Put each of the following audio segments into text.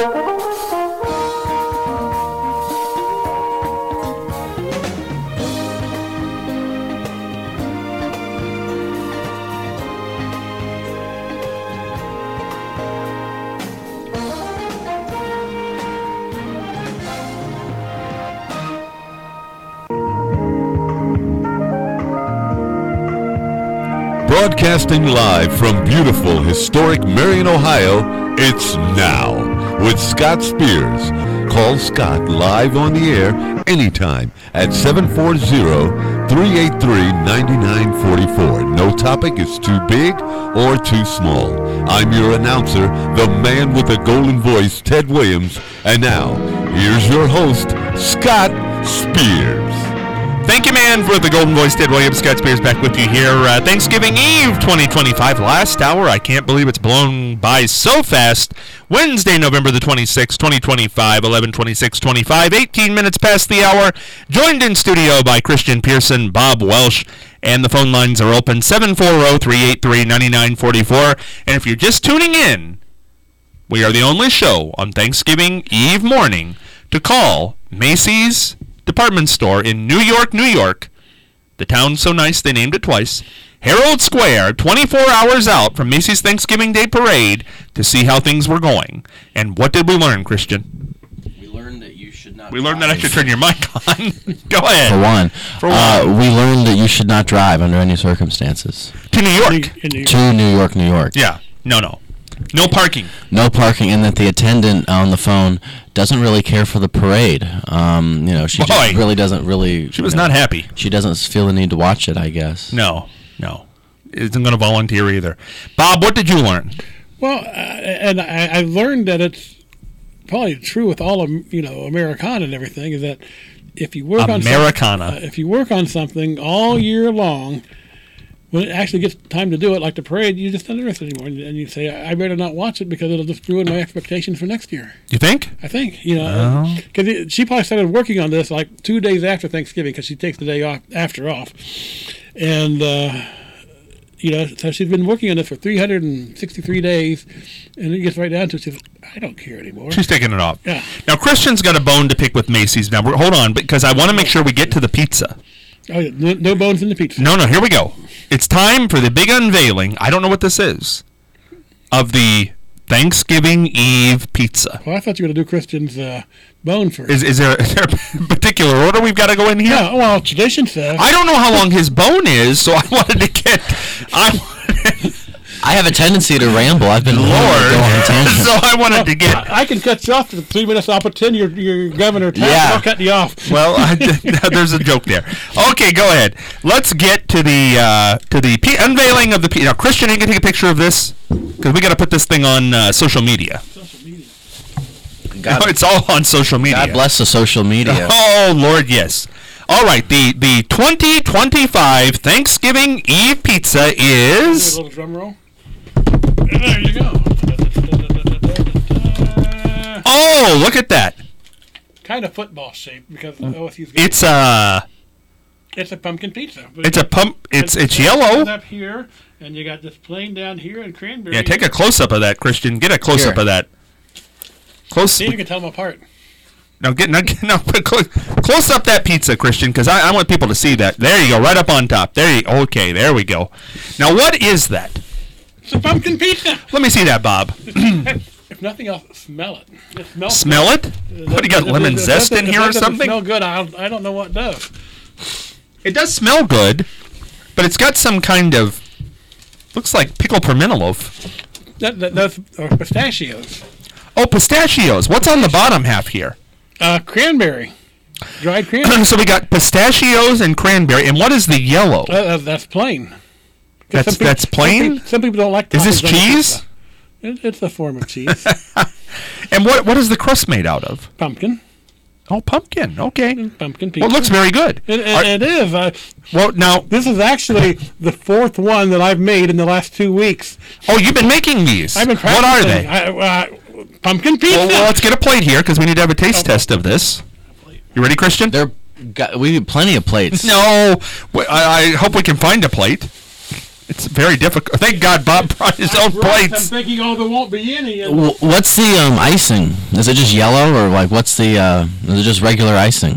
Broadcasting live from beautiful, historic Marion, Ohio, it's Now with Scott Spears. Call Scott live on the air anytime at 740-383-9944. No topic is too big or too small. I'm your announcer, the man with the golden voice, Ted Williams. And now, here's your host, Scott Spears. Thank you, man, for the golden voice, Ted Williams. Scott Spears back with you here. Thanksgiving Eve 2025, last hour. I can't believe it's blown by so fast. Wednesday, November the 26th, 2025, 11/26/25, 18 minutes past the hour. Joined in studio by Christian Pearson, Bob Welsh, and the phone lines are open, 740-383-9944. And if you're just tuning in, we are the only show on Thanksgiving Eve morning to call Macy's department store in New York, New York. The town's so nice they named it twice. Herald Square, 24 hours out from Macy's Thanksgiving Day Parade to see how things were going. And what did we learn, Christian? We learned that you should not We learned that I should turn your mic on. Go ahead. For one. We learned that you should not drive under any circumstances. To New York. To New York, New York. Yeah. No parking. No parking, and that the attendant on the phone doesn't really care for the parade. She just really doesn't really... She was not happy. She doesn't feel the need to watch it, I guess. No. Isn't going to volunteer either. Bob, what did you learn? Well, I learned that it's probably true with all of, Americana and everything, is that if you work on something all year long, when it actually gets time to do it, like the parade, you just don't do it anymore. And you say, I better not watch it because it'll just ruin my expectations for next year. You think? I think, because she probably started working on this like 2 days after Thanksgiving because she takes the day off. And, so she's been working on this for 363 days, and it gets right down to it. She says, I don't care anymore. She's taking it off. Yeah. Now, Christian's got a bone to pick with Macy's. Now, hold on, because I want to make sure we get to the pizza. Oh, yeah, no bones in the pizza. No, here we go. It's time for the big unveiling. I don't know what this is. Of the Thanksgiving Eve pizza. Well, I thought you were going to do Christian's bone first. Is there a particular order we've got to go in here? Yeah, well, tradition says. I don't know how long his bone is, so I wanted to get... I have a tendency to ramble. I've been so I wanted to get... I can cut you off for 3 minutes. I'll pretend you're Governor Taft. Yeah. I'll cut you off. Well, there's a joke there. Okay, go ahead. Let's get to the unveiling of the pizza. Now, Christian, you can take a picture of this because we got to put this thing on social media. It's all on social media. God bless the social media. Oh, Lord, yes. All right, the 2025 Thanksgiving Eve pizza is... A little drum roll. There you go. Oh, look at that. Kind of football shape because OSU's... It's a pumpkin pizza. It's yellow. Up here, and you got this plain down here and cranberry. Yeah, take a close-up of that, Christian. Get a close-up of that. See if you can tell them apart. Put close up that pizza, Christian, because I want people to see that. There you go, right up on top. Okay, there we go. Now, what is that? It's a pumpkin pizza. Let me see that, Bob. If nothing else, smell it. Smell it? What, you got lemon zest in here or something? It smells good. I don't know what does. It does smell good, but it's got some kind of, looks like pickled pimento loaf. Those are pistachios. Oh, pistachios. What's on the bottom half here? Cranberry. Dried cranberry. So we got pistachios and cranberry. And what is the yellow? That's plain. That's plain? Some people don't like Is this cheese? It's a form of cheese. And what is the crust made out of? Pumpkin. Oh, pumpkin. Okay. Pumpkin pizza. Well, it looks very good. It is. Well, now... This is actually the fourth one that I've made in the last 2 weeks. Oh, you've been making these. I've been practicing. What are they? Pumpkin pizza. Well, let's get a plate here because we need to have a taste test of this. You ready, Christian? We need plenty of plates. No. I hope we can find a plate. It's very difficult. Thank God Bob brought his own plates. I'm thinking, there won't be any. What's the icing? Is it just yellow, or like what's the? Is it just regular icing?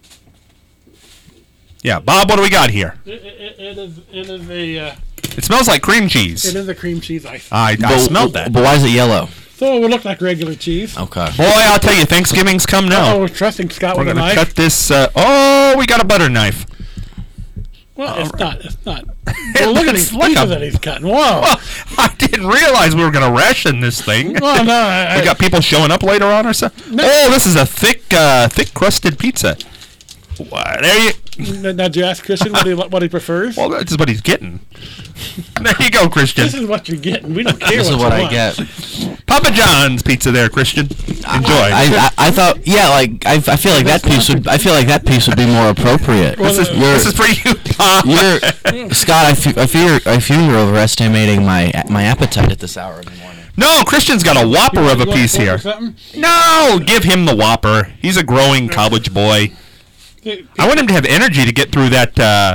Yeah, Bob, what do we got here? It is a. It smells like cream cheese. It is a cream cheese icing. I smelled that. But why is it yellow? So it would look like regular cheese. Okay. Boy, I'll tell you, Thanksgiving's come now. We're trusting Scott We're with a knife. going to cut this. We got a butter knife. Well, it's not. Well, look at these pieces that he's cutting. Whoa. Well, I didn't realize we were going to ration this thing. Well, no. We got people showing up later on or something. No. Oh, this is a thick crusted pizza. There you. Now, did you ask Christian what he prefers? Well, that's what he's getting. There you go, Christian. This is what you're getting. We don't care. This is what I get. Papa John's pizza, there, Christian. Enjoy. I thought, I feel like that piece would. I feel like that piece would be more appropriate. Well, this is for you, Pop. Scott. I fear you're overestimating my appetite at this hour of the morning. No, Christian's got a Whopper of a piece here. No, give him the Whopper. He's a growing college boy. I want him to have energy to get through that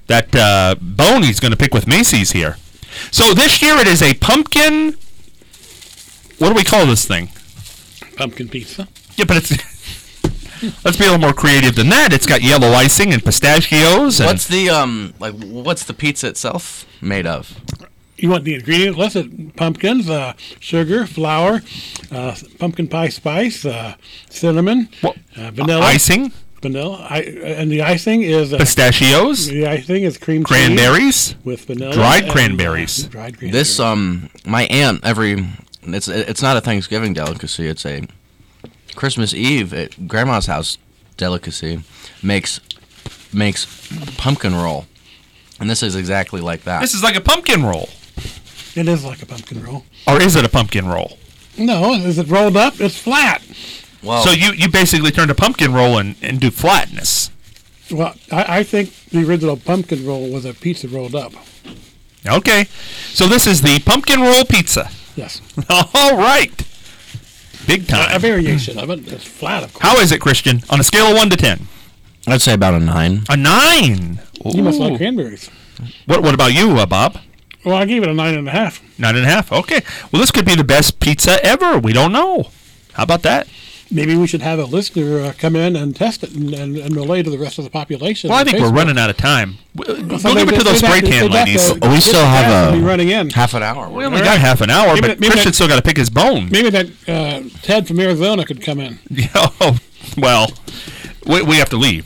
bone he's going to pick with Macy's here. So this year it is a pumpkin. What do we call this thing? Pumpkin pizza. Yeah, but it's. Let's be a little more creative than that. It's got yellow icing and pistachios. And what's the pizza itself made of? You want the ingredients listed: pumpkins, sugar, flour, pumpkin pie spice, cinnamon, vanilla, icing. Vanilla, and the icing is pistachios. The icing is cream cranberries with vanilla, dried cranberries. Dried cranberries. This my aunt it's not a Thanksgiving delicacy. It's a Christmas Eve at Grandma's house delicacy. Makes pumpkin roll, and this is exactly like that. This is like a pumpkin roll. It is like a pumpkin roll. Or is it a pumpkin roll? No, is it rolled up? It's flat. Well, so you basically turned a pumpkin roll and do flatness. Well, I think the original pumpkin roll was a pizza rolled up. Okay. So this is the pumpkin roll pizza. Yes. All right. Big time. A variation of it. It's flat, of course. How is it, Christian? On a scale of 1 to 10? I'd say about a 9. A 9? Ooh. You must like cranberries. What about you, Bob? Well, I gave it a 9.5. 9.5. Okay. Well, this could be the best pizza ever. We don't know. How about that? Maybe we should have a listener come in and test it and relay to the rest of the population. Well, I think we're running out of time. We'll give it to those spray tan ladies. We still have running in half an hour. We only got half an hour, but Christian's still got to pick his bone. Maybe that Ted from Arizona could come in. Oh, well, we have to leave.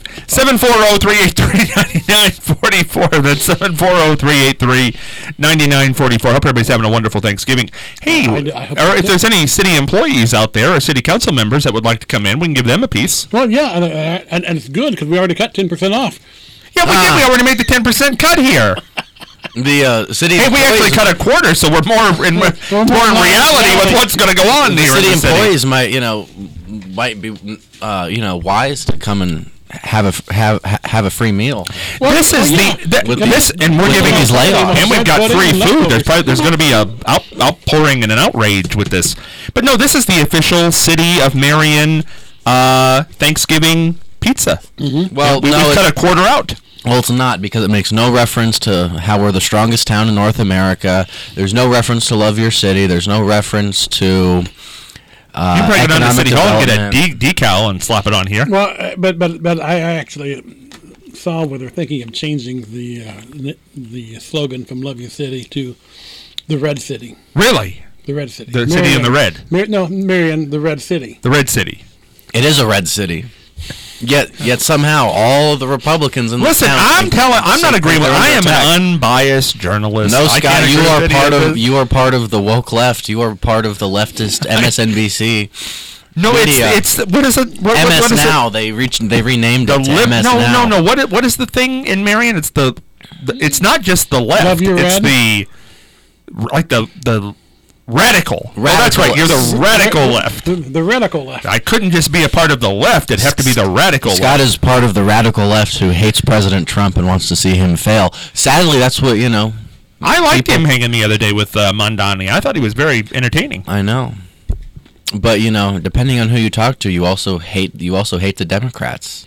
740-383-9944. That's 740-383-9944. Hope everybody's having a wonderful Thanksgiving. Hey, or if there's any city employees out there or city council members that would like to come in, we can give them a piece. Well, yeah, and it's good because we already cut 10% off. Yeah, we did. We already made the 10% cut here. The city. Hey, we actually cut a quarter, so we're more in reality with what's going to go on here. City employees might be wise to come and have a free meal. Well, this is and we're giving these layoffs, and we've got free food. There's going to be a outpouring and an outrage with this. But no, this is the official City of Marion Thanksgiving pizza. Mm-hmm. Well, we cut a quarter out. Well, it's not, because it makes no reference to how we're the strongest town in North America. There's no reference to love your city. There's no reference to you bring it on to City Hall and get a decal and slap it on here. Well, but I actually saw where they're thinking of changing the slogan from Love Your City to the Red City. Really? The Red City. The Marion, city in the red. Marion, the Red City. The Red City. It is a red city. Yet somehow all of the Republicans in the listen, town. I'm not agreeing with. I am an unbiased journalist. No, Scott, you are part of the woke left. You are part of the leftist MSNBC. No, it's what is it? What MS is Now. It? They renamed it to MS Now. No. What is the thing in Marion? It's it's not just the left. Love your it's red? the radical. Oh, that's right. You're the radical left. The radical left. I couldn't just be a part of the left. It'd have to be the radical left. Scott is part of the radical left who hates President Trump and wants to see him fail. Sadly, that's what, I liked him hanging the other day with Mondani. I thought he was very entertaining. I know. But, depending on who you talk to, you also hate the Democrats.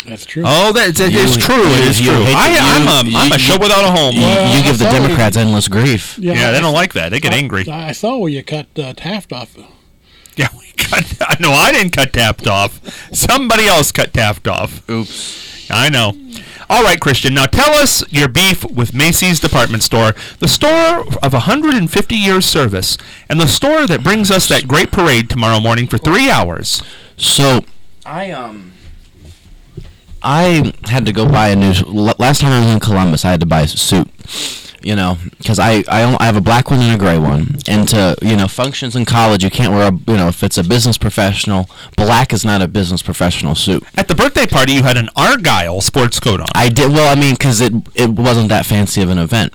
That's true. Oh, it's true. It is true. I'm a show without a home. You give the Democrats endless grief. Yeah, they don't like that. They get angry. I saw where you cut Taft off. Yeah, no, I didn't cut Taft off. Somebody else cut Taft off. Oops. I know. All right, Christian. Now tell us your beef with Macy's department store, the store of 150 years service, and the store that brings us that great parade tomorrow morning for 3 hours. So, I had to go buy a new. Last time I was in Columbus, I had to buy a suit. You know, because I have a black one and a gray one, and to functions in college, you can't wear if it's a business professional, black is not a business professional suit. At the birthday party, you had an Argyle sports coat on. I did. Well, I mean, because it wasn't that fancy of an event.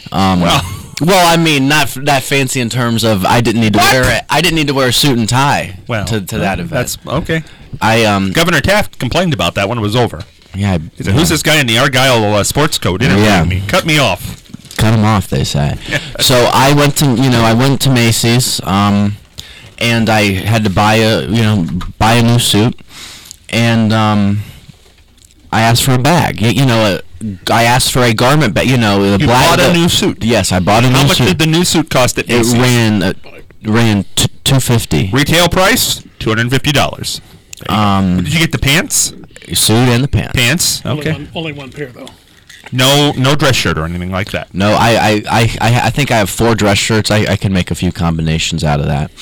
Well, I mean, not that fancy in terms of I didn't need to wear it. I didn't need to wear a suit and tie to that event. That's okay. Governor Taft complained about that when it was over. Yeah. He said, "Who's this guy in the Argyle sports coat interviewing me? Cut me off." Cut him off, they say. So I went to Macy's, and I had to buy a new suit, and I asked for a bag. I asked for a garment bag. You bought a new suit. Yes, I bought a new suit. How much did the new suit cost at Macy's? It ran $250. Retail price $250. Did you get the pants? Suit and the pants. Pants. Okay. Only one pair though. No dress shirt or anything like that. No, I think I have 4 dress shirts. I can make a few combinations out of that.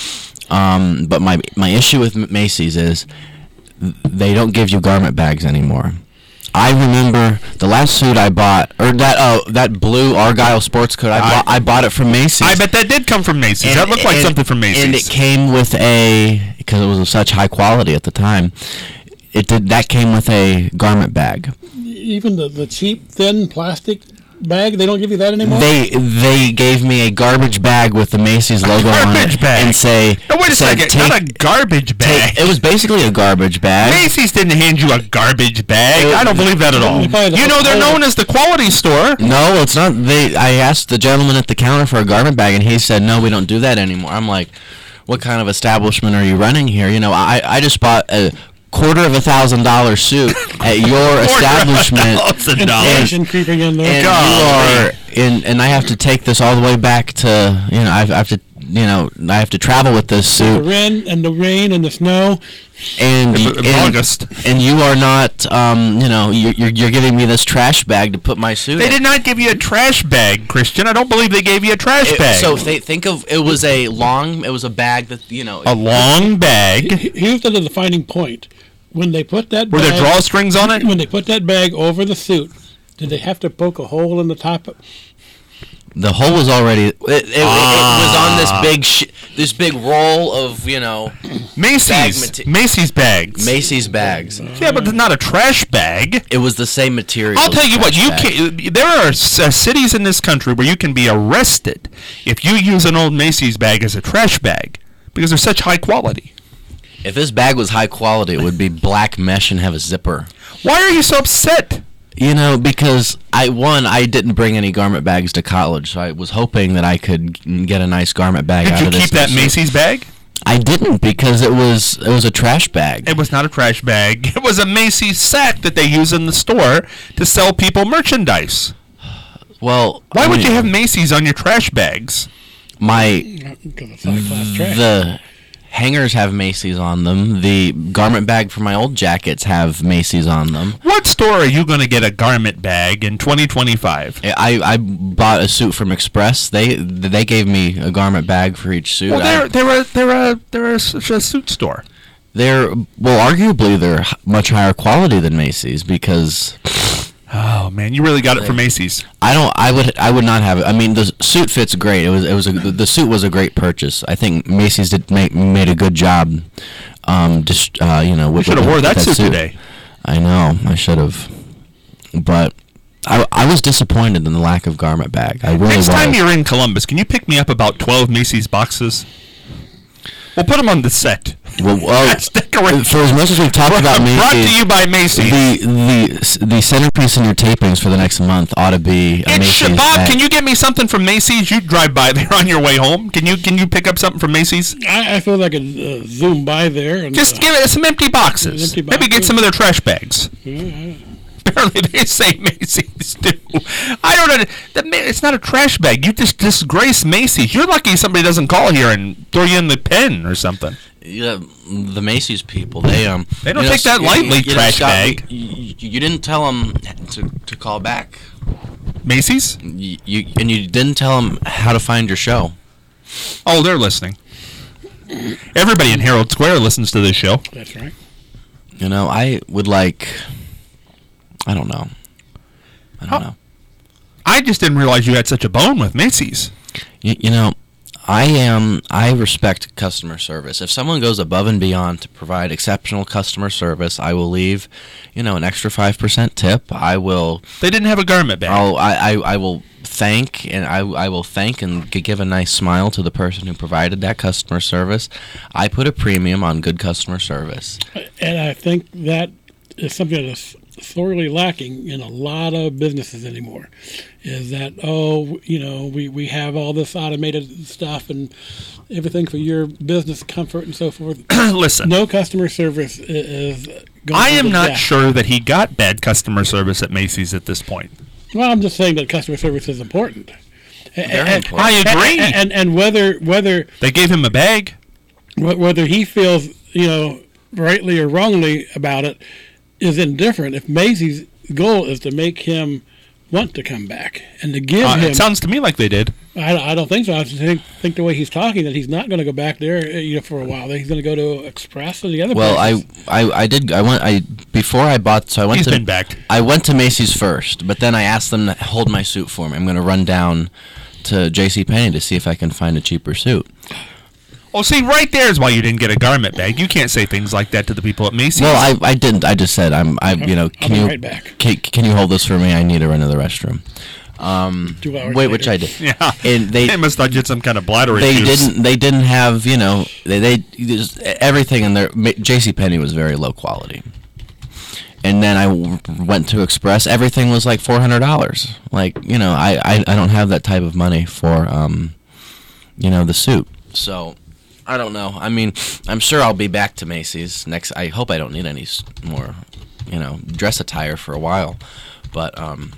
But my issue with Macy's is they don't give you garment bags anymore. I remember the last suit I bought, or that blue Argyle sports coat I bought it from Macy's. I bet that did come from Macy's. That looked like something from Macy's. And it came with because it was of such high quality at the time. That came with a garment bag. Even the cheap, thin plastic bag, they don't give you that anymore? They gave me a garbage bag with the Macy's logo on it. Bag. And say... No, wait a second. Not a garbage bag. It was basically a garbage bag. Macy's didn't hand you a garbage bag. I don't believe that at all. They're known as the quality store. No, it's not. I asked the gentleman at the counter for a garment bag, and he said, no, we don't do that anymore. I'm like, what kind of establishment are you running here? I just bought a $250,000 suit at your establishment. Inflation creeping in there. And I have to take this all the way back to I have to travel with this suit. The rain and the snow. And August. And you are not you're giving me this trash bag to put my suit in. They did not give you a trash bag, Christian. I don't believe they gave you a trash bag. So think of it was a bag that a long bag. Here's the defining point. When they put that were there drawstrings on it? When they put that bag over the suit, did they have to poke a hole in the top? The hole was already. It was on this big roll of Macy's bags. Macy's bags. Yeah, but not a trash bag. It was the same material. I'll tell you what. There are cities in this country where you can be arrested if you use an old Macy's bag as a trash bag because they're such high quality. If this bag was high quality, it would be black mesh and have a zipper. Why are you so upset? Because I didn't bring any garment bags to college, so I was hoping that I could get a nice garment bag out of this. Did you keep that Macy's bag? I didn't because it was a trash bag. It was not a trash bag. It was a Macy's sack that they use in the store to sell people merchandise. Well, why would you have Macy's on your trash bags? The hangers have Macy's on them. The garment bag for my old jackets have Macy's on them. What store are you going to get a garment bag in 2025? I bought a suit from Express. They gave me a garment bag for each suit. Well, they're a suit store. Arguably they're much higher quality than Macy's because. Oh man, you really got it from Macy's. I would not have it. I mean, the suit fits great. The suit was a great purchase. I think Macy's made a good job. You should have wore that suit today. I know, I should have. But I was disappointed in the lack of garment bag. I really was. Next time you're in Columbus, can you pick me up about 12 Macy's boxes? We'll put them on the set. for as much as we've talked about Macy's, brought to you by Macy's. The centerpiece in your tapings for the next month ought to be a Macy's. Bob, can you get me something from Macy's? You drive by there on your way home. Can you pick up something from Macy's? I feel like I can zoom by there and just give it some empty boxes. Maybe get some of their trash bags. Apparently they say Macy's too. I don't know. It's not a trash bag. You just disgrace Macy's. You're lucky somebody doesn't call here and throw you in the pen or something. Yeah, the Macy's people, they don't take that lightly, trash bag. You didn't tell them to call back. Macy's? You didn't tell them how to find your show. Oh, they're listening. Everybody in Herald Square listens to this show. That's right. I would like... I don't know. I just didn't realize you had such a bone with Macy's. I respect customer service. If someone goes above and beyond to provide exceptional customer service, I will leave, an extra 5% tip. I will. They didn't have a garment bag. I will thank and give a nice smile to the person who provided that customer service. I put a premium on good customer service. And I think that is something that's sorely lacking in a lot of businesses anymore, is that we have all this automated stuff and everything for your business comfort and so forth. Listen, no customer service is going. I am not sure that he got bad customer service at Macy's at this point. Well, I'm just saying that customer service is important. Very important. I agree. And whether they gave him a bag, whether he feels rightly or wrongly about it is indifferent. If Macy's goal is to make him want to come back and to give him... It sounds to me like they did. I don't think so. I think the way he's talking that he's not going to go back there for a while. That he's going to go to Express and the other places. He's been back. I went to Macy's first, but then I asked them to hold my suit for me. I'm going to run down to JCPenney to see if I can find a cheaper suit. Oh, see, right there is why you didn't get a garment bag. You can't say things like that to the people at Macy's. Well, I didn't. I just said, I'll be right back. Can you hold this for me? I need to run to the restroom. 2 hours later. Which I did. Yeah, and they must have get some kind of bladder issues. They didn't have, they just, everything in there. JCPenney was very low quality. And then I went to Express. Everything was like $400. Like, I don't have that type of money for, the suit. So... I don't know. I mean, I'm sure I'll be back to Macy's next. I hope I don't need any more, dress attire for a while. But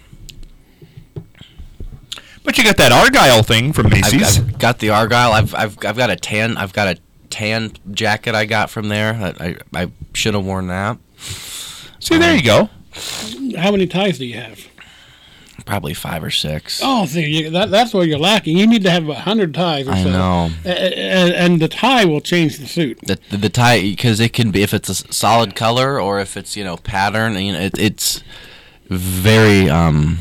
you got that Argyle thing from Macy's. I've got the Argyle. I've got a tan. I've got a tan jacket I got from there. I should have worn that. See, there you go. How many ties do you have? Probably 5 or 6. Oh, see, that's where you're lacking. You need to have 100 ties or so. I know. And the tie will change the suit. The tie, because it can be, if it's a solid color or if it's, pattern, it's very, I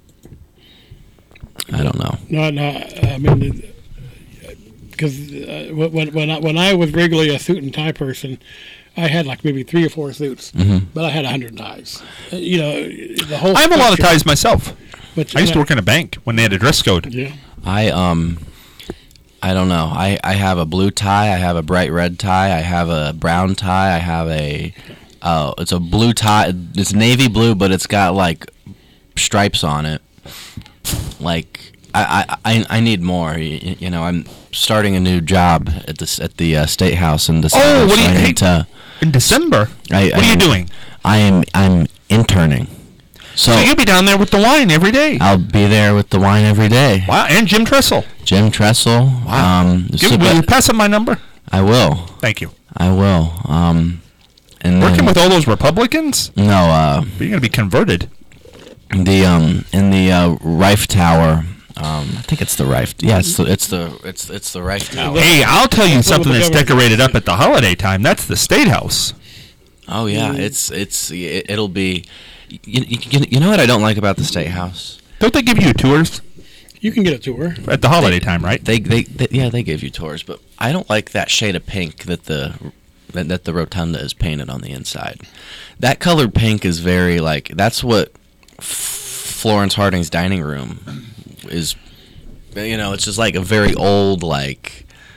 don't know. No, I mean, because when I was regularly a suit and tie person, I had like maybe 3 or 4 suits, but I had 100 ties. The whole. I have a lot of ties myself. But I used to work in a bank when they had a dress code. Yeah. I don't know. I have a blue tie. I have a bright red tie. I have a brown tie. I have it's a blue tie. It's navy blue, but it's got like stripes on it. Like I need more. I'm starting a new job at the State House in December. Oh, what do you in December? What are you doing? I'm interning. So you'll be down there with the wine every day. I'll be there with the wine every day. Wow, and Jim Tressel. Wow. Will you pass him my number? I will. Thank you. I will. And working with all those Republicans? No. You're going to be converted. In the Rife Tower. I think it's the Rife. Yeah, it's the Rife Tower. Hey, I'll tell you something that's decorated up at the holiday time. That's the State House. Oh yeah, it'll be. You know what I don't like about the State House? Don't they give you tours? You can get a tour at the holiday time, right? They give you tours, but I don't like that shade of pink that the rotunda is painted on the inside. That colored pink is very that's what Florence Harding's dining room is. It's just like a very old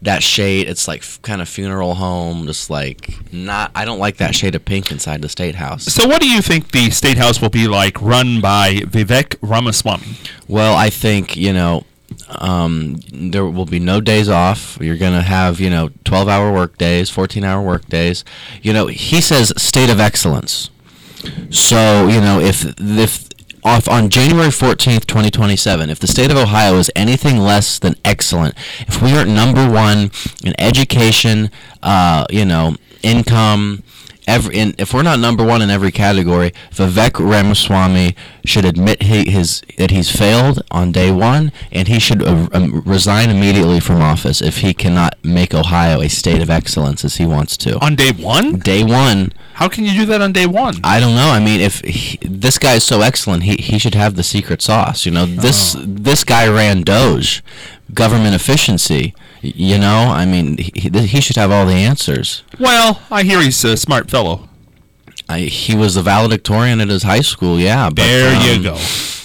that shade. It's like kind of funeral home, just like not. I don't like that shade of pink inside the State House. So what do you think the State House will be like, run by Vivek Ramaswamy? Well, I think, there will be no days off. You're going to have, 12-hour work days, 14-hour work days. He says state of excellence. So, if on January 14th, 2027, if the state of Ohio is anything less than excellent, if we are number one in education, income, if we're not number one in every category, Vivek Ramaswamy should admit that he's failed on day one, and he should resign immediately from office if he cannot make Ohio a state of excellence as he wants to. On day one? Day one. How can you do that on day one? I don't know. I mean, if this guy is so excellent, he should have the secret sauce. This guy ran Doge, government efficiency. I mean, he should have all the answers. Well, I hear he's a smart fellow. He was the valedictorian at his high school, yeah. But, there you go.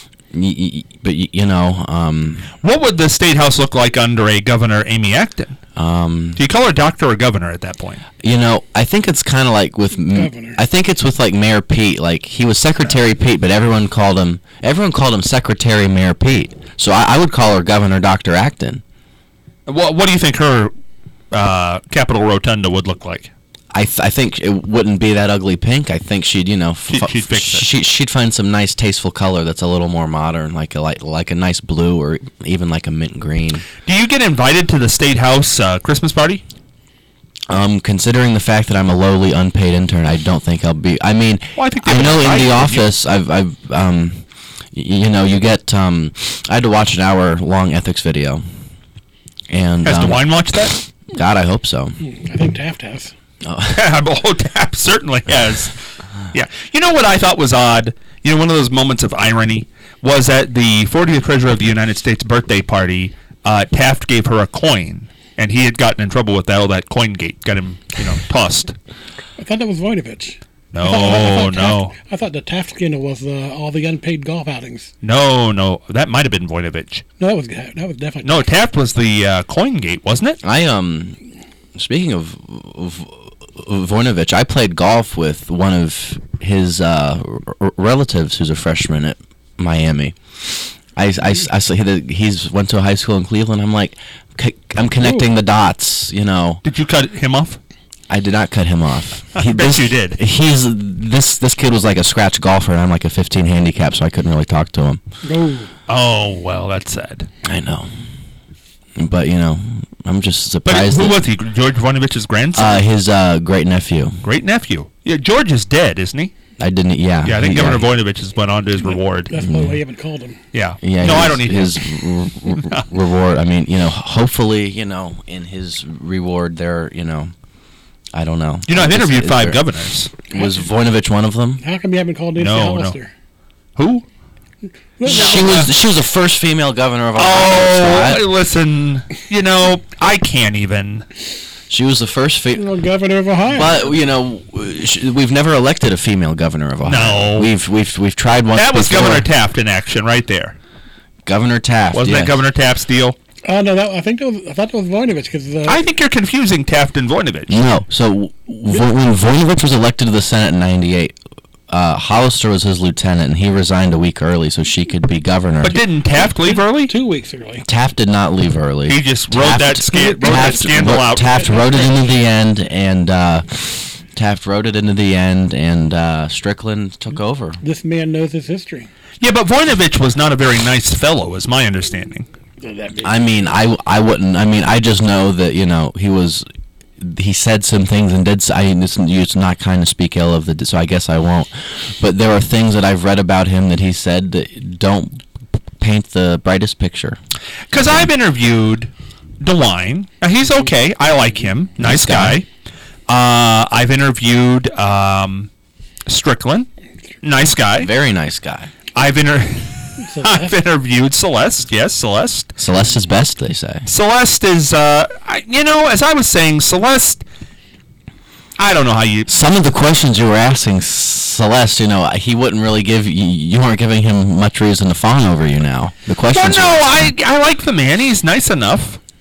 What would the State House look like under a Governor Amy Acton? Do you call her doctor or governor at that point? I think it's kind of like with Governor. I think it's with like Mayor Pete. Like he was Secretary Pete, but everyone called him Secretary Mayor Pete. So I would call her Governor Dr. Acton. What do you think her Capitol Rotunda would look like? I think it wouldn't be that ugly pink. I think she'd she'd fix it. She'd find some nice tasteful color that's a little more modern, like a nice blue or even like a mint green. Do you get invited to the State House Christmas party? Considering the fact that I'm a lowly unpaid intern, I don't think I'll be. I mean, I know in the office you get. I had to watch an hour-long ethics video. And has DeWine watched that? God, I hope so. I think Taft has. Oh, Taft certainly has. Yeah. You know what I thought was odd? One of those moments of irony was at the 40th President of the United States birthday party, Taft gave her a coin, and he had gotten in trouble with that. All that CoinGate got him, tossed. I thought that was Voinovich. No. I thought the Taft scandal was all the unpaid golf outings. No, that might have been Voinovich. No, that was definitely. No, Taft was the CoinGate, wasn't it? Speaking of Voinovich, I played golf with one of his relatives who's a freshman at Miami. I saw he's went to a high school in Cleveland. I'm like, I'm connecting the dots. Did you cut him off? I did not cut him off. I bet you did. This kid was like a scratch golfer, and I'm like a 15 handicap, so I couldn't really talk to him. Oh, well, that's sad. I know. But, I'm just surprised. But who was he? George Voinovich's grandson? His great-nephew. Great-nephew. Yeah, George is dead, isn't he? I didn't, yeah. Yeah, I think Governor Voinovich has went on to his reward. That's why we haven't called him. Yeah. No, I don't need his reward. I mean, hopefully, in his reward there, I don't know. I've interviewed 5 governors. Was Voinovich one of them? How come you haven't called Nancy Hollister? Who? She was the first female governor of Ohio. Oh, listen, I can't even. She was the first governor of Ohio. But we've never elected a female governor of Ohio. No, we've tried one. That was before. Governor Taft in action, right there. Governor Taft wasn't that Governor Taft's deal? No, I thought that was Voinovich because I think you're confusing Taft and Voinovich. No, so when Voinovich was elected to the Senate in '98. Hollister was his lieutenant, and he resigned a week early so she could be governor. But didn't Taft leave early? 2 weeks early. Taft did not leave early. He just wrote that scandal out. Taft wrote it into the end, and Strickland took over. This man knows his history. Yeah, but Voinovich was not a very nice fellow, is my understanding. I mean, I wouldn't. I mean, I just know that he was. He said some things and did. It's not kind to speak ill of so I guess I won't. But there are things that I've read about him that he said that don't paint the brightest picture. Because I've interviewed DeWine. He's okay. I like him. Nice guy. I've interviewed Strickland. Nice guy. Very nice guy. I've interviewed Celeste. Yes, Celeste. Celeste is best, they say. Celeste is, as I was saying, Celeste, I don't know how you... Some of the questions you were asking Celeste, he wouldn't really give... You weren't giving him much reason to fawn over you now. The questions... Well, no, I like the man. He's nice enough.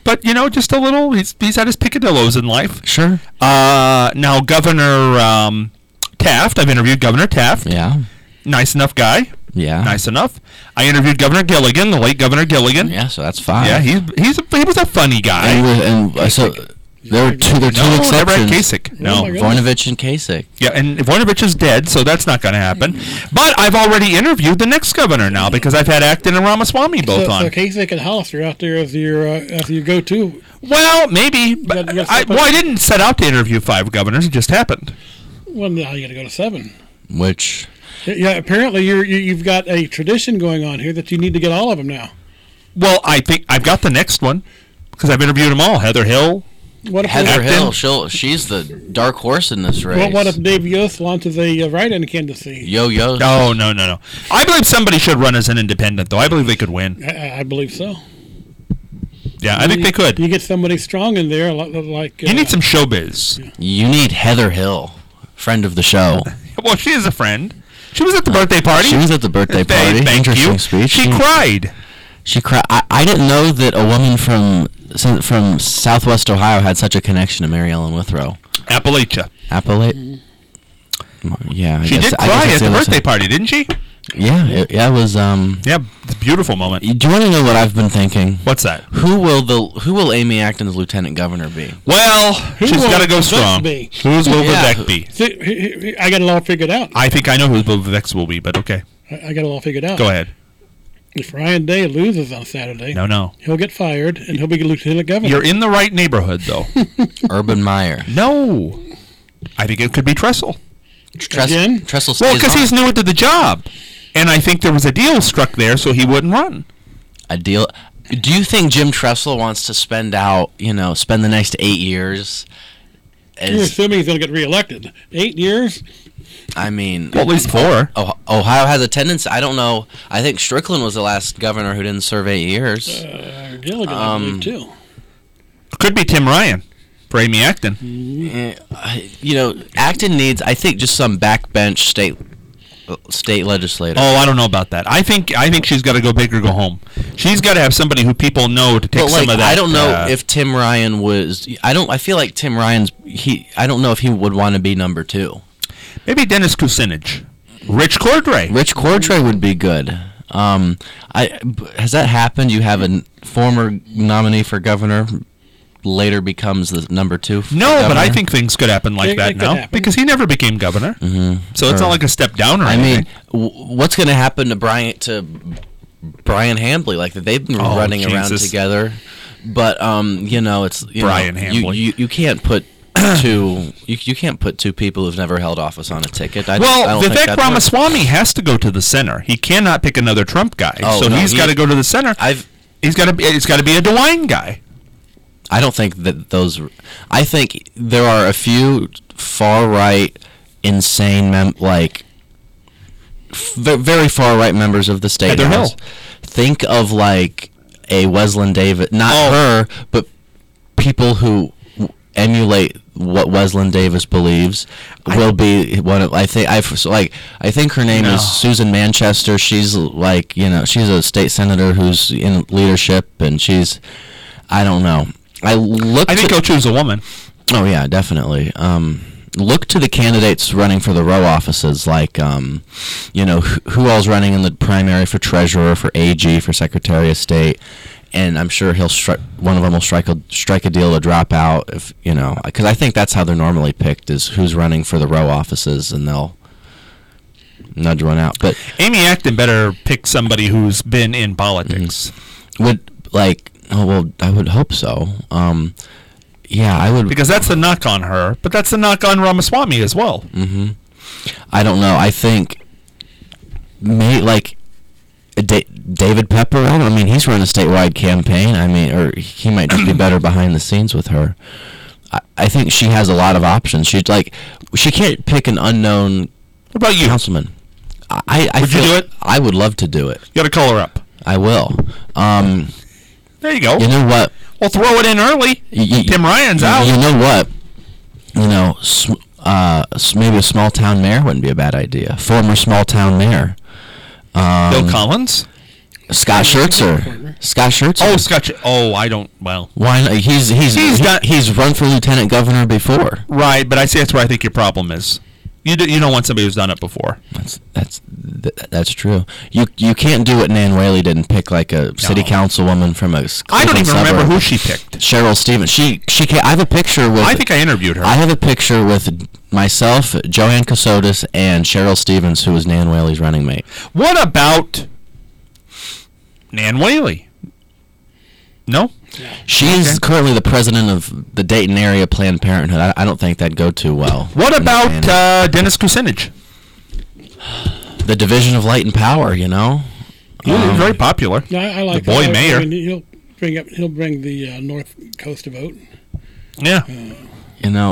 but just a little. He's had his picadillos in life. Sure. Now Governor Taft. I've interviewed Governor Taft. Yeah. Nice enough guy. Yeah. Nice enough. I interviewed Governor Gilligan, the late Governor Gilligan. Yeah, so that's fine. Yeah, he was a funny guy. So there are two exceptions. Never had Kasich. No. Voinovich and Kasich. Yeah, and Voinovich is dead, so that's not going to happen. But I've already interviewed the next governor now because I've had Acton and Ramaswamy both on. So Kasich and Hollister out there as your go-to. Well, maybe. But I didn't set out to interview 5 governors. It just happened. Well, now you got to go to 7. Which? Yeah, apparently you've got a tradition going on here that you need to get all of them now. Well, I think I've got the next one because I've interviewed them all. Heather Hill. Heather Hill, she's the dark horse in this race. Well, what if Dave Yost launches a write-in candidacy? Yost? Oh, no. I believe somebody should run as an independent, though. I believe they could win. I believe so. Yeah, I think they could. You get somebody strong in there, like you need some showbiz. Yeah. You need Heather Hill, friend of the show. Well, she is a friend. She was at the birthday party. She was at the birthday party. Thank Interesting you. speech. She cried. She cried. I didn't know that a woman from Southwest Ohio had such a connection to Mary Ellen Withrow. Appalachia. Yeah. She did cry at the birthday party, didn't she? Yeah. It was. Yeah, it's a beautiful moment. Do you want to know what I've been thinking? What's that? Who will Amy Acton's lieutenant governor be? Well, she's got to go strong. Who's will Vivek be? See, I got it all figured out. I think I know who Vivek will be, but okay. I got it all figured out. Go ahead. If Ryan Day loses on Saturday, no, he'll get fired and he'll be lieutenant governor. You're in the right neighborhood, though. Urban Meyer. No, I think it could be Tressel. Tressel stays well, because he's new to the job, and I think there was a deal struck there, so he wouldn't run. A deal? Do you think Jim Tressel wants to spend the next 8 years? You're assuming he's going to get reelected. 8 years? I mean... Well, at least 4. Ohio has a tendency... I don't know. I think Strickland was the last governor who didn't serve 8 years. Gilligan, I believe, too. Could be Tim Ryan for Amy Acton. Acton needs, I think, just some backbench state legislator. Oh, I don't know about that. I think she's got to go big or go home. She's got to have somebody who people know to take some of that. I don't know if Tim Ryan was... I feel like Tim Ryan's... I don't know if he would want to be number 2. Maybe Dennis Kucinich. Rich Cordray. Rich Cordray would be good. Has that happened? You have a former nominee for governor later becomes the number 2? No, but I think things could happen like that now because he never became governor. Mm-hmm. So it's not like a step down or anything. I mean, what's going to happen to Brian Hambly? Like they've been running around together, but it's Brian Hambly. You can't put you can't put 2 people who've never held office on a ticket. I don't Vivek Ramaswamy has to go to the center. He cannot pick another Trump guy, he's got to go to the center. It's got to be a DeWine guy. I don't think that those... I think there are a few far-right, insane, very far-right members of the state house. Think of, a Wesleyan Davis... Not her, but people who emulate what Wesleyan Davis believes will be one of... I think her name is Susan Manchester. She's, she's a state senator who's in leadership, and she's... I don't know. I think he'll choose a woman. Oh yeah, definitely. Look to the candidates running for the row offices, who all's running in the primary for treasurer, for AG, for secretary of state, and I'm sure one of them will strike a deal to drop out because I think that's how they're normally picked is who's running for the row offices, and they'll nudge one out. But Amy Acton better pick somebody who's been in politics. Oh, well, I would hope so. Yeah, I would... Because that's the knock on her, but that's the knock on Ramaswamy as well. Mm-hmm. I don't know. I think... David Pepper, he's run a statewide campaign. Or he might just be better behind the scenes with her. I think she has a lot of options. She can't pick an unknown... What about you? Councilman. Would you do it? I would love to do it. You got to call her up. I will. There you go. You know what? Well, throw it in early. Tim Ryan's out. You know what? Maybe a small town mayor wouldn't be a bad idea. Former small town mayor. Bill Collins? Scott Schertzer. Scott Schertzer. Oh, Scott. Oh, I don't. Well, why not? He's run for lieutenant governor before. Right, but I see that's where I think your problem is. You don't want somebody who's done it before. That's true. You can't do what Nan Whaley did and pick like a city councilwoman from a. I don't even remember who she picked. Cheryl Stevens. She. I have a picture with. I think I interviewed her. I have a picture with myself, Joanne Casotis, and Cheryl Stevens, who was Nan Whaley's running mate. What about Nan Whaley? No? She's currently the president of the Dayton area Planned Parenthood. I don't think that'd go too well. What about Dennis Kucinich? The Division of Light and Power, you know? He's very popular. No, I like the boy that. mayor. I mean, he'll bring the North Coast to vote. Yeah. You know,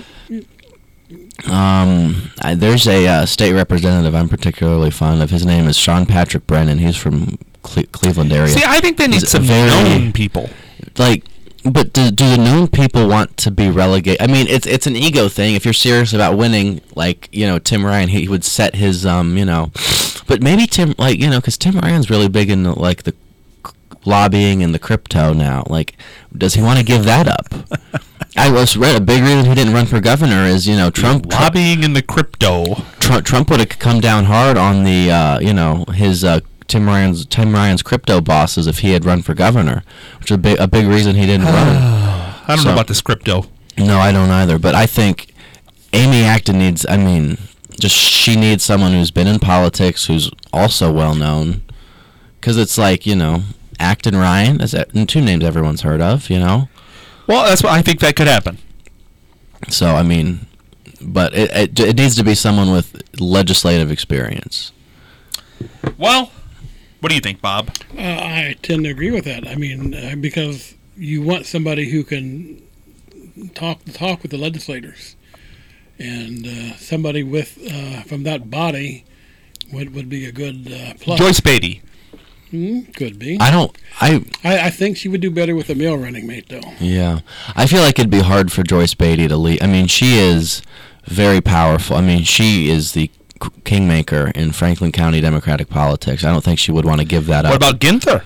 there's a state representative I'm particularly fond of. His name is Sean Patrick Brennan. He's from Cleveland area. See, I think they need some known people. But do the known people want to be relegated? I mean, it's an ego thing. If you're serious about winning, like, you know, Tim Ryan, he would set his, you know. But maybe Tim, like, you know, because Tim Ryan's really big in, like, the lobbying and the crypto now. Like, does he want to give that up? I read a big reason he didn't run for governor is, you know, Trump lobbying in the crypto. Trump would have come down hard on the, you know, his Tim Ryan's crypto bosses if he had run for governor, which is a big reason he didn't run. I don't know about this crypto. No, I don't either. But I think Amy Acton needs. I mean, she needs someone who's been in politics, who's also well known, because it's like, you know, Acton Ryan. That's two names everyone's heard of. You know. Well, that's what I think that could happen. So I mean, but it needs to be someone with legislative experience. Well, what do you think, Bob? I tend to agree with that. I mean, because you want somebody who can talk with the legislators, and somebody with from that body would be a good plus. Joyce Beatty. Could be. I think she would do better with a male running mate, though. Yeah, I feel like it'd be hard for Joyce Beatty to lead. I mean, she is very powerful. I mean, she is the kingmaker in Franklin County Democratic politics. I don't think she would want to give that up. What about Ginther?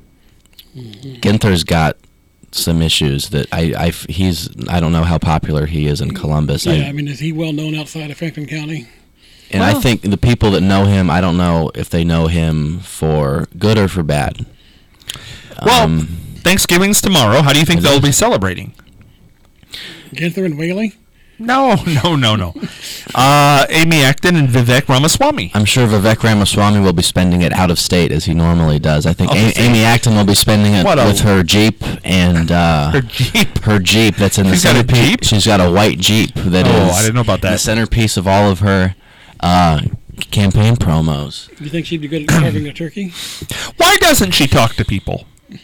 Ginther's got some issues that I don't know how popular he is in Columbus. Yeah, I mean, is he well known outside of Franklin County? And I think the people that know him, I don't know if they know him for good or for bad. Well, Thanksgiving's tomorrow. How do you think they'll be celebrating? Ginther and Whaley? No. Amy Acton and Vivek Ramaswamy. I'm sure Vivek Ramaswamy will be spending it out of state as he normally does. I think Amy Acton will be spending it with her Jeep and her Jeep. Her Jeep that's in the centerpiece. She's got a white Jeep that is. Oh, I didn't know about that. The centerpiece of all of her campaign promos. You think she'd be good at carving a turkey? Why doesn't she talk to people?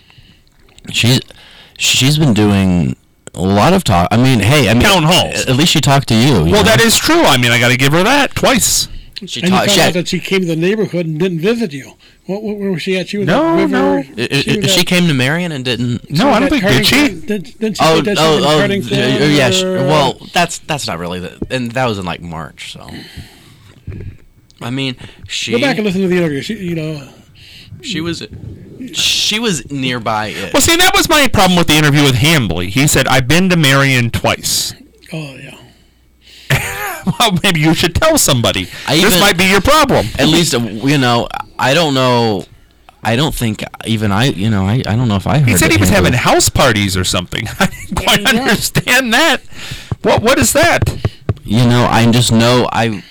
She's been doing a lot of talk. I mean, town halls. At least she talked to you. Well, that is true. I mean, I got to give her that twice. You found out that she came to the neighborhood and didn't visit you. Where was she at? She was at the river. No. She came to Marion and didn't. No, I don't think did she. Didn't she yeah. Well, that's not really and that was in like March. So, I mean, go back and listen to the interview. She was nearby. Well, see, that was my problem with the interview with Hambly. He said, "I've been to Marion twice." Oh yeah. Well, maybe you should tell somebody. This might be your problem. At least, I don't know. I don't think even I don't know if I heard. He said he was having house parties or something. I didn't quite understand that. What is that? I just know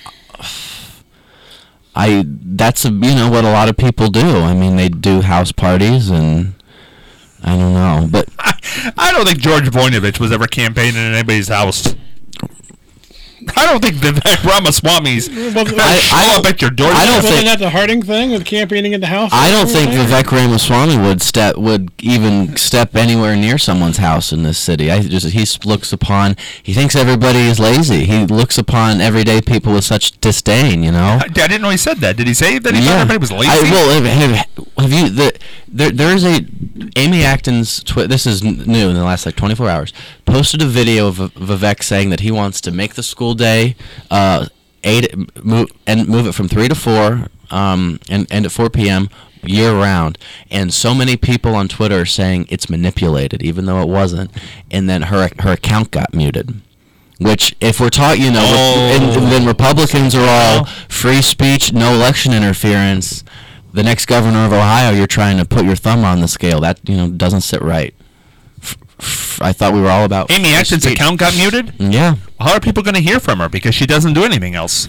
that's what a lot of people do. I mean, they do house parties, and I don't know, but I don't think George Voinovich was ever campaigning in anybody's house. I don't think Vivek Ramaswamy's show up at your door. Wasn't that the Harding thing with campaigning in the house? I don't think Vivek Ramaswamy would even step anywhere near someone's house in this city. He looks upon. He thinks everybody is lazy. He looks upon everyday people with such disdain. I didn't know he said that. Did he say that he thought everybody was lazy? Have you there's a Amy Acton's this is new in the last 24 hours posted a video of Vivek saying that he wants to make the school day move it from 3 to 4 and end at 4 p.m. year round, and so many people on Twitter are saying it's manipulated, even though it wasn't, and then her account got muted. Which, if we're talking, then Republicans are all free speech, no election interference. The next governor of Ohio, you're trying to put your thumb on the scale. That doesn't sit right. I thought we were all about Amy Acton's account got muted? Yeah. How are people going to hear from her? Because she doesn't do anything else.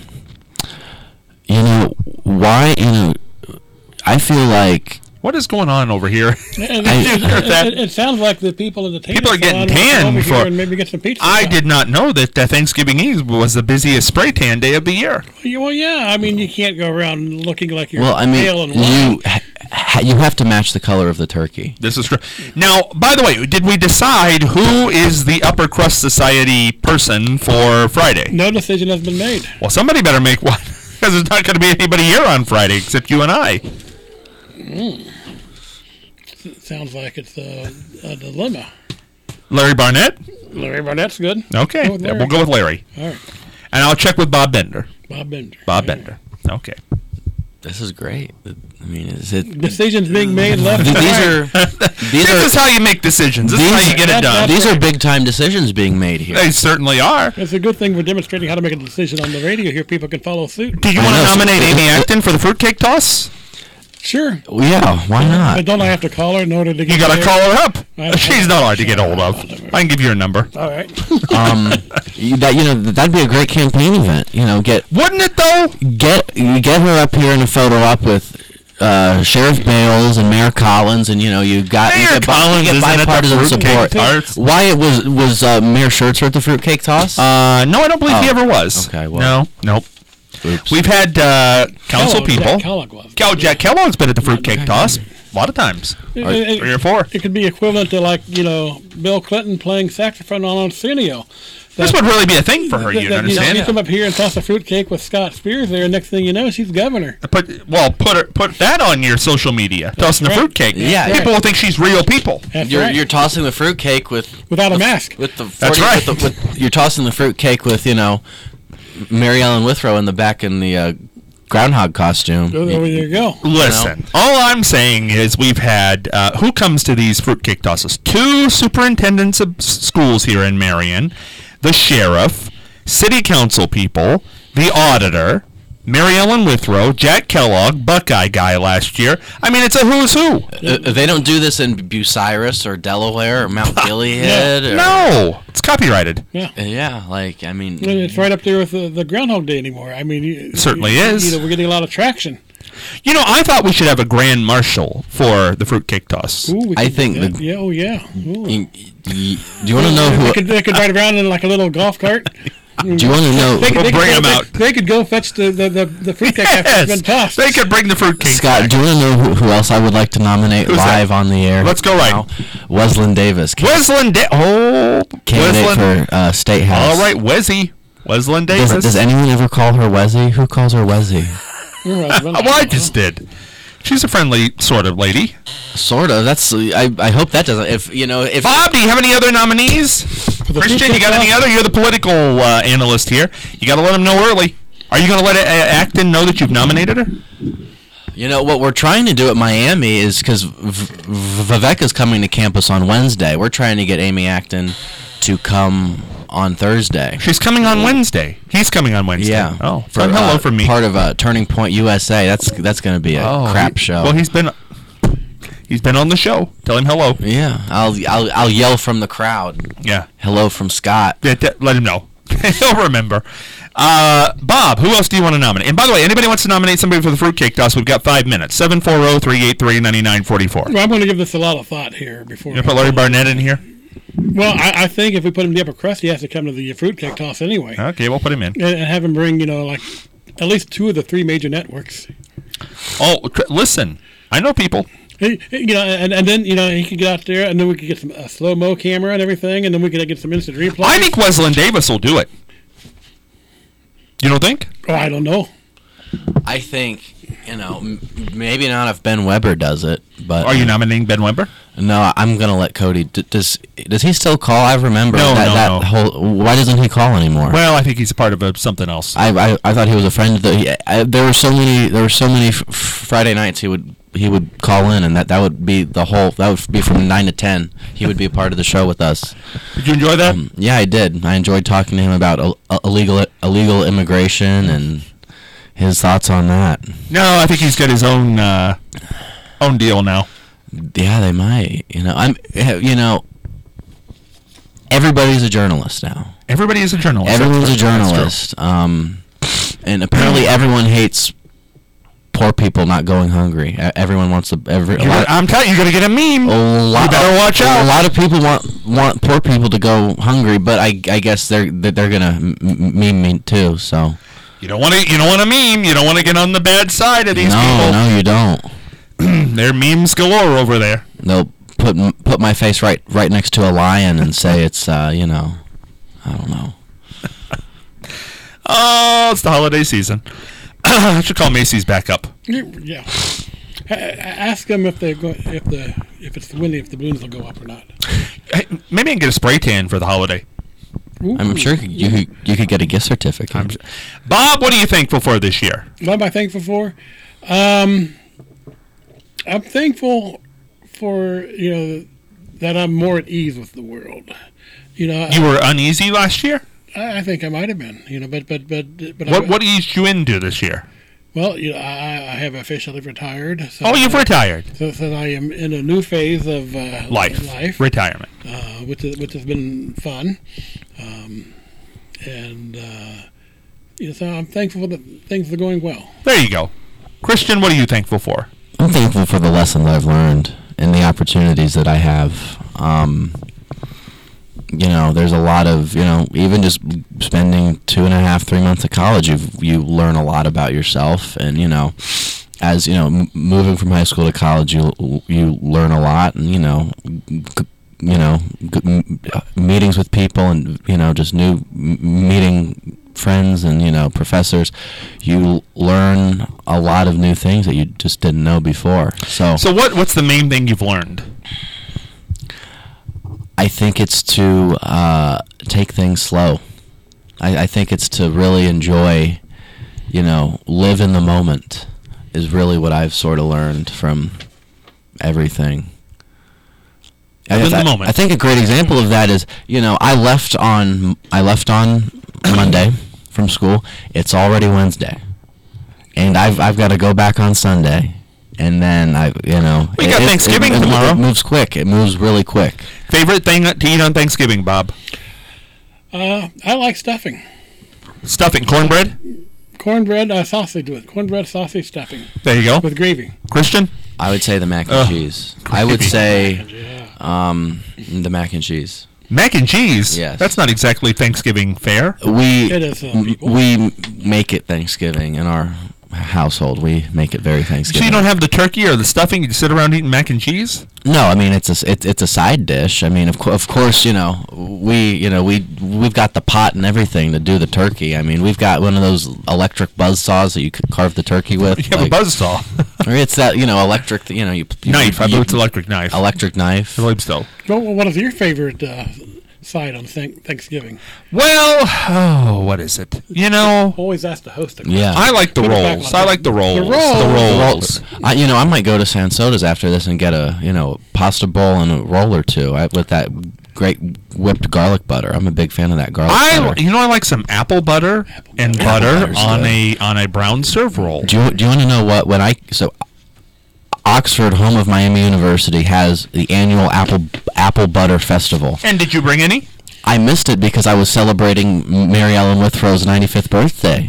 Why? I feel like... What is going on over here? It sounds like the people in the people are getting tanned for... and maybe get some pizza. I did not know that Thanksgiving Eve was the busiest spray tan day of the year. Well, yeah. I mean, you can't go around looking like you're pale and white. You have to match the color of the turkey. This is true. Now, by the way, did we decide who is the upper crust society person for Friday? No decision has been made. Well, somebody better make one, because there's not going to be anybody here on Friday except you and I. Sounds like it's a dilemma. Larry Barnett? Larry Barnett's good. Okay, we'll go with Larry. All right. And I'll check with Bob Bender. Bob Bender. Okay. This is great. I mean, is it decisions being made left? This is how you make decisions. This is how you get it done. These are big time decisions being made here. They certainly are. It's a good thing we're demonstrating how to make a decision on the radio here. People can follow suit. Do you want to nominate Amy Acton for the fruitcake toss? Sure. Yeah, why not? But don't I have to call her in order to get? You got to call her up. She's not hard to get hold of. I can give you her number. All right. That'd be a great campaign event. Wouldn't it though? Get her up here in a photo op with Sheriff Bales and Mayor Collins, and you got bipartisan support. Why was Mayor Schertzer at the fruitcake toss? No, I don't believe he ever was. Okay, well, nope. Oops. We've had council people. Jack Kellogg's been at the fruitcake toss a lot of times. 3 or 4. It could be equivalent to Bill Clinton playing saxophone on Arsenio. This would really be a thing for her. You understand? You come up here and toss a fruitcake with Scott Spears there, and next thing you know, she's governor. Put that on your social media. Tossing the fruitcake. Yeah, people will think she's real people. You're tossing the fruitcake without a mask. That's right. You're tossing the fruitcake with Mary Ellen Withrow in the back in the groundhog costume. There you go. Listen, all I'm saying is we've had, who comes to these fruitcake tosses? 2 superintendents of schools here in Marion, the sheriff, city council people, the auditor, Mary Ellen Withrow, Jack Kellogg, Buckeye guy last year. I mean, it's a who's who. They don't do this in Bucyrus or Delaware or Mount Gilead. No, it's copyrighted. Yeah, it's right up there with the Groundhog Day anymore. I mean, it certainly is. We're getting a lot of traction. I thought we should have a grand marshal for the fruitcake toss. Ooh, I think do you want to know who they could ride around in like a little golf cart? Do you want to know? We'll bring them out. They could go fetch the fruitcake after it's been tossed. They could bring the fruitcake. Scott, back. do you want to know who else I would like to nominate live on the air? Let's go right. Wesley Davis. Candidate for State House. All right, Wesley Davis. Does anyone ever call her Wesy? Who calls her Wesy? I just did. She's a friendly sort of lady. Sort of. I hope that doesn't. If Bob, do you have any other nominees? Christian, you got any other? You're the political analyst here. You got to let them know early. Are you going to let Acton know that you've nominated her? What we're trying to do at Miami is, because Vivek is coming to campus on Wednesday, we're trying to get Amy Acton to come on Thursday. She's coming on Wednesday. He's coming on Wednesday. Yeah. Oh, hello from me. Part of Turning Point USA. That's going to be a crap show. Well, he's been on the show. Tell him hello. Yeah, I'll yell from the crowd. Yeah. Hello from Scott. Yeah, let him know. He'll remember. Bob, who else do you want to nominate? And by the way, anybody wants to nominate somebody for the fruitcake toss, we've got 5 minutes. 740-383-9944. Well, I'm going to give this a lot of thought here before. You put Larry Barnett in here? Well, I think if we put him in the upper crust, he has to come to the fruitcake toss anyway. Okay, we'll put him in. And have him bring, at least 2 of the 3 major networks. Oh, listen, I know people. And then he could get out there, and then we could get some slow-mo camera and everything, and then we could get some instant replay. I think Wesley Davis will do it. You don't think? Oh, I don't know. I think, maybe not if Ben Weber does it, but... Are you nominating Ben Weber? No, I'm going to let Cody... Does he still call? I remember no. Why doesn't he call anymore? Well, I think he's a part of something else. I thought he was a friend. There were so many Friday nights he would he would call in, and that would be that would be from 9 to 10. He would be a part of the show with us. Did you enjoy that? Yeah, I did. I enjoyed talking to him about illegal immigration and his thoughts on that. No, I think he's got his own deal now. Yeah, they might. Everybody's a journalist now. Everybody is a journalist. Everyone's a journalist. And apparently everyone hates poor people not going hungry. Everyone wants to. I'm telling you, you're gonna get a meme. You better watch out. A lot of people want poor people to go hungry, but I guess they're gonna meme me too. So you don't want to meme. You don't want to get on the bad side of these people. No, you don't. They're memes galore over there. They'll put my face right next to a lion and say it's I don't know. Oh, it's the holiday season. I should call Macy's back up. Yeah. Ask them if they're if it's windy, if the balloons will go up or not. Hey, maybe I can get a spray tan for the holiday. Ooh. I'm sure you could get a gift certificate. Bob, what are you thankful for this year? What am I thankful for? I'm thankful for that I'm more at ease with the world. You were uneasy last year. I think I might have been, but what eased you into this year? Well, I have officially retired. So you've retired. So I am in a new phase of life, retirement, which has been fun, so I'm thankful that things are going well. There you go, Christian. What are you thankful for? I'm thankful for the lessons I've learned and the opportunities that I have. There's a lot of, even just spending 2.5, 3 months of college, you learn a lot about yourself. And, as, moving from high school to college, you learn a lot. And, meetings with people and, just meeting friends and, professors, you learn a lot of new things that you just didn't know before. So what's the main thing you've learned? I think it's to take things slow. I think it's to really enjoy, live in the moment is really what I've sort of learned from everything. Live in the moment. I think a great example of that is, I left on Monday from school. It's already Wednesday, and I've got to go back on Sunday. And then we got Thanksgiving tomorrow. It moves quick. It moves really quick. Favorite thing to eat on Thanksgiving, Bob? I like stuffing. Stuffing, cornbread. Cornbread, sausage with cornbread, sausage, stuffing. There you go. With gravy. Christian? I would say the mac and cheese. Gravy. I would say the mac and cheese. Mac and cheese? Yes. That's not exactly Thanksgiving fare. It is. We make it Thanksgiving in our household. We make it very Thanksgiving. So you don't have the turkey or the stuffing? You just sit around eating mac and cheese? No, I mean it's a side dish. I mean, of course, we've got the pot and everything to do the turkey. I mean, we've got one of those electric buzz saws that you could carve the turkey with. You have a buzz saw. Or it's that electric. You knife. I believe it's electric knife. Electric knife. I believe so. What is your favorite side on Thanksgiving? Well, what is it? Always ask the host. Yeah, I like the rolls. I like the rolls. The rolls. I might go to Sansoda's after this and get a pasta bowl and a roll or two with that great whipped garlic butter. I'm a big fan of that garlic butter. I like some apple butter and butter on a brown serve roll. Do you want to know what Oxford, home of Miami University, has the annual Apple Butter Festival. And did you bring any? I missed it because I was celebrating Mary Ellen Withrow's 95th birthday.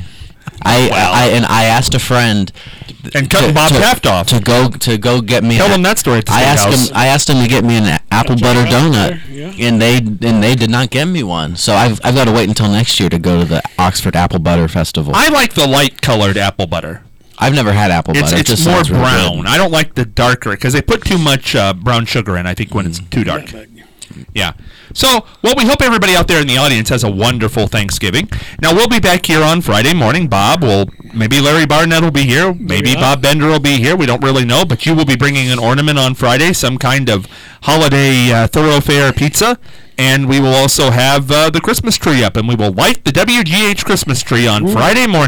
I asked a friend and cut Bob Taft off to go get me. Tell him that story at the steakhouse. I asked him to get me an apple butter donut, and they did not get me one. So I've got to wait until next year to go to the Oxford Apple Butter Festival. I like the light colored apple butter. I've never had apple butter. It's more brown. Really, I don't like the darker because they put too much brown sugar in, I think, when it's too dark. Yeah. So, we hope everybody out there in the audience has a wonderful Thanksgiving. Now, we'll be back here on Friday morning. Maybe Larry Barnett will be here. Maybe Bob Bender will be here. We don't really know, but you will be bringing an ornament on Friday, some kind of holiday thoroughfare pizza. And we will also have the Christmas tree up, and we will light the WGH Christmas tree on Friday morning.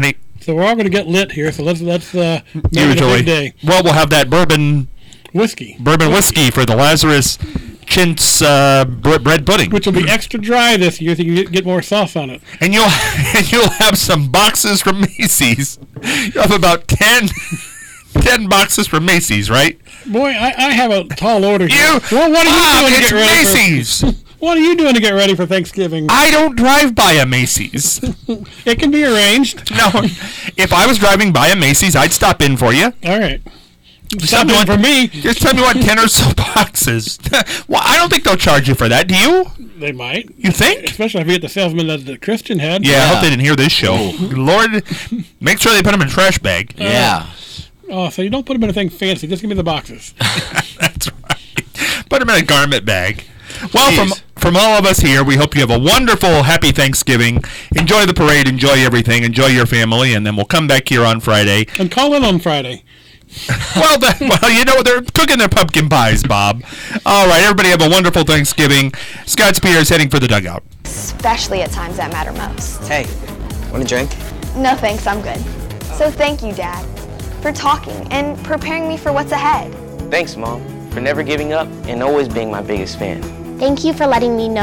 So we're all going to get lit here. So let's make it a Usually. big day. Well, we'll have that bourbon Whiskey, for the Lazarus Chintz bread pudding, which will be extra dry this year, so you can get more sauce on it. and you'll have some boxes from Macy's. You'll have about 10 boxes from Macy's, right? Boy, I have a tall order here. Well, what are you doing to it's get ready Macy's. What are you doing to get ready for Thanksgiving? I don't drive by a Macy's. It can be arranged. No, if I was driving by a Macy's, I'd stop in for you. All right. Just tell me Just tell me what 10 or so boxes. Well, I don't think they'll charge you for that. Do you? They might. You think? Especially if you get the salesman that the Christian had. Yeah, I hope they didn't hear this show. Lord, make sure they put them in a trash bag. Yeah. Oh, so you don't put them in anything fancy. Just give me the boxes. That's right. Put them in a garment bag. Well, from all of us here, we hope you have a wonderful, happy Thanksgiving. Enjoy the parade. Enjoy everything. Enjoy your family. And then we'll come back here on Friday. And call in on Friday. Well, you know, they're cooking their pumpkin pies, Bob. All right, everybody have a wonderful Thanksgiving. Scott Spears heading for the dugout. Especially at times that matter most. Hey, want a drink? No thanks, I'm good. So thank you, Dad, for talking and preparing me for what's ahead. Thanks, Mom, for never giving up and always being my biggest fan. Thank you for letting me know